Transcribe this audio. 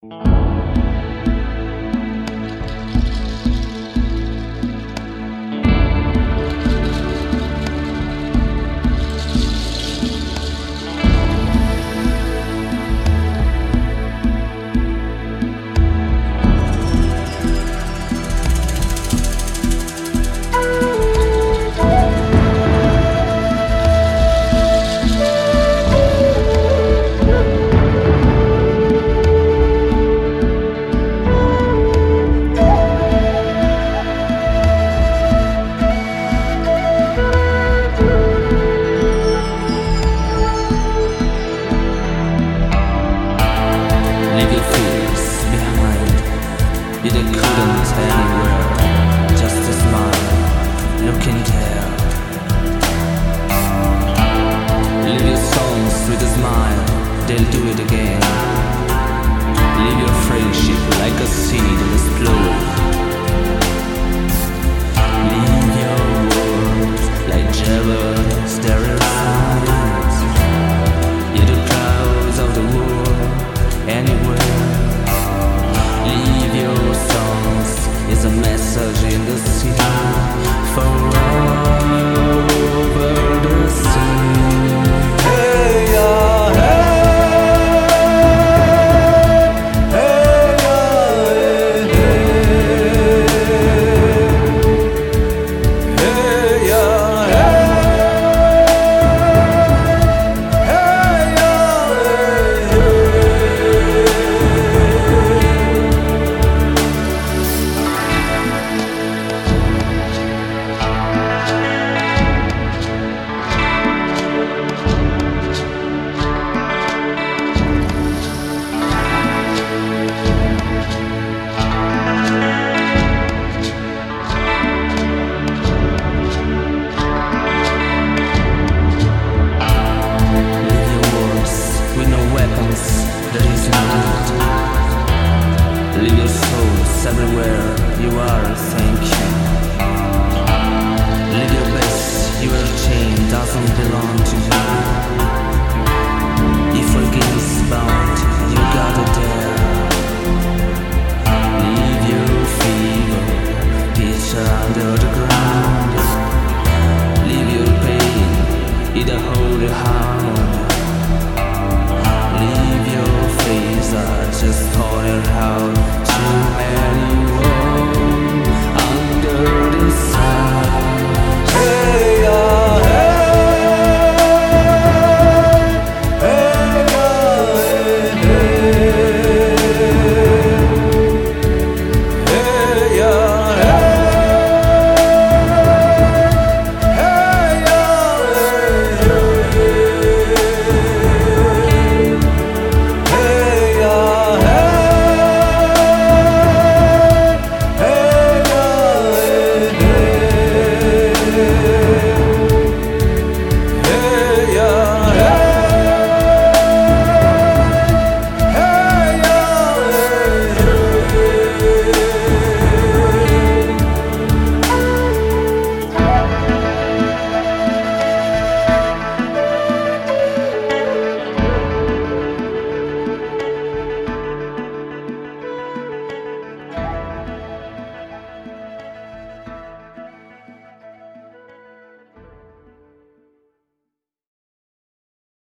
You couldn't anywhere, just a smile, looking there. Live your songs with a smile, they'll do it again. Leave your friendship like a seed and explode. Leave your words like javelins, stereo signs. You're the clouds of the world, anywhere. Leave your songs is a message in the sea, for over the sea. Hey, yeah, hey, hey, yeah, hey, yeah, there is no need. Leave your souls everywhere you are, thank you. Live your best, your chain doesn't belong to you. If forgiveness is bound, you gotta dare. Leave your fever, picture under the ground. Leave your pain in the holy heart. Leave your face, I just pointed out too many